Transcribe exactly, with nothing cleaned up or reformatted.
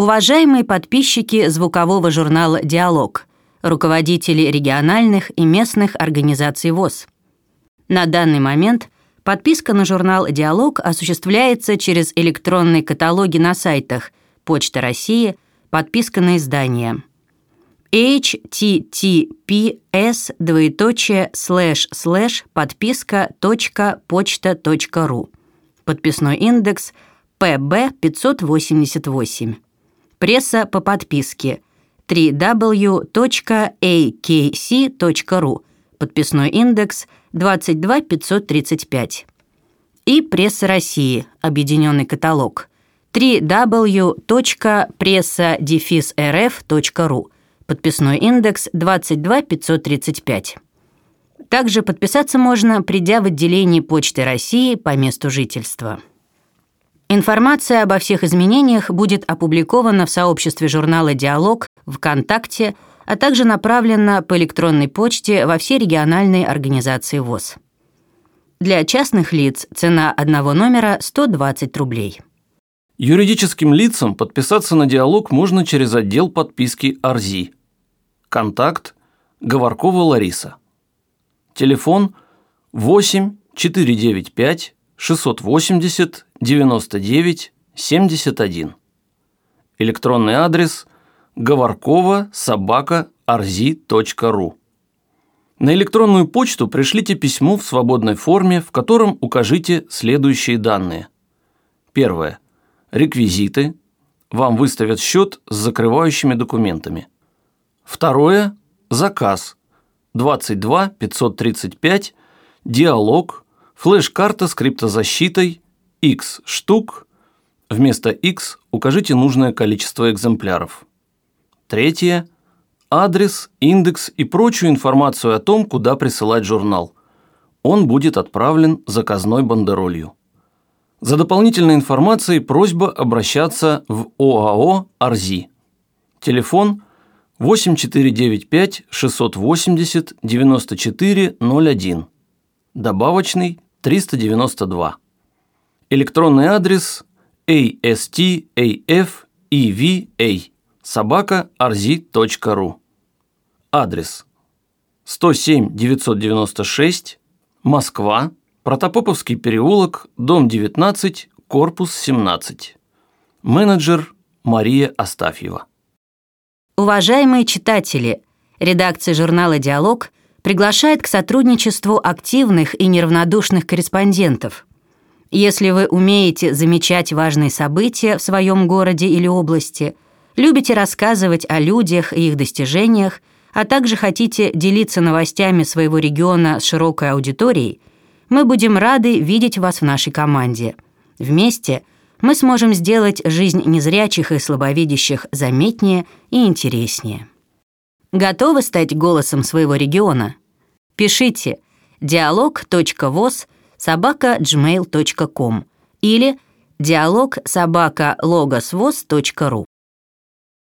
Уважаемые подписчики звукового журнала «Диалог», руководители региональных и местных организаций ВОС. На данный момент подписка на журнал «Диалог» осуществляется через электронные каталоги на сайтах Почта России, подписка на издание эйч ти ти пи эс двоеточие слэш слэш подписка точка почта точка ру, подписной индекс пэ бэ пятьсот восемьдесят восемь. Пресса по подписке дабл ю дабл ю дабл ю точка эй кей си точка ру, подписной индекс двадцать два пятьсот тридцать пять. И Пресса России, объединенный каталог дабл ю дабл ю дабл ю точка пресса дефис эр эф точка ру, подписной индекс двадцать два пятьсот тридцать пять. Также подписаться можно, придя в отделение Почты России по месту жительства. Информация обо всех изменениях будет опубликована в сообществе журнала «Диалог», ВКонтакте, а также направлена по электронной почте во все региональные организации ВОС. Для частных лиц цена одного номера сто двадцать рублей. Юридическим лицам подписаться на «Диалог» можно через отдел подписки «Арзи». Контакт Говоркова Лариса. Телефон восемь четыре девять пять шестьсот восемьдесят девяносто девять семьдесят один. Электронный адрес говоркова собака арзи точка ру. На электронную почту пришлите письмо в свободной форме, в котором укажите следующие данные. Первое. Реквизиты. Вам выставят счет с закрывающими документами. Второе. Заказ. двадцать два пятьсот тридцать пять. Диалог. Флеш-карта с криптозащитой. X штук. Вместо X укажите нужное количество экземпляров. Третье. Адрес, индекс и прочую информацию о том, куда присылать журнал. Он будет отправлен заказной бандеролью. За дополнительной информацией просьба обращаться в ОАО «Арзи». Телефон восемь четыре девять пять шестьсот восемьдесят девяносто четыре ноль один. Добавочный триста девяносто два. Электронный адрес эй эс ти эй эф и ви эй собака арзи точка ру. Адрес сто семь девятьсот девяносто шесть, Москва, Протопоповский переулок, дом девятнадцать, корпус семнадцать. Менеджер Мария Астафьева. Уважаемые читатели, редакция журнала «Диалог» приглашает к сотрудничеству активных и неравнодушных корреспондентов. Если вы умеете замечать важные события в своем городе или области, любите рассказывать о людях и их достижениях, а также хотите делиться новостями своего региона с широкой аудиторией, мы будем рады видеть вас в нашей команде. Вместе мы сможем сделать жизнь незрячих и слабовидящих заметнее и интереснее. Готовы стать голосом своего региона? Пишите диалог точка вос собака джимейл точка ком или диалог собака логосвоз точка ру.